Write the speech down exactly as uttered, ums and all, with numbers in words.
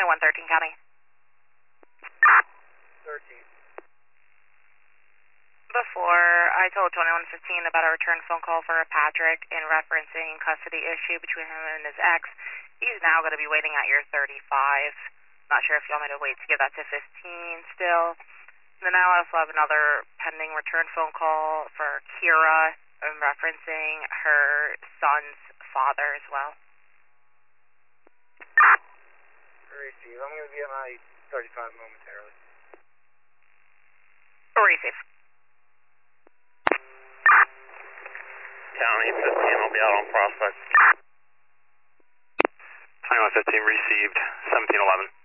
twenty-one thirteen County. thirteen. Before, I told twenty-one fifteen about a return phone call for Patrick in referencing custody issue between him and his ex. He's now going to be waiting at your thirty-five. Not sure if you want me to wait to give that to fifteen still. And then I also have another pending return phone call for Kira in referencing her son's father as well. Receive. I'm going to be at my thirty-five momentarily. Receive. County fifteen, I'll be out on Prospect. twenty-one fifteen received, seventeen eleven.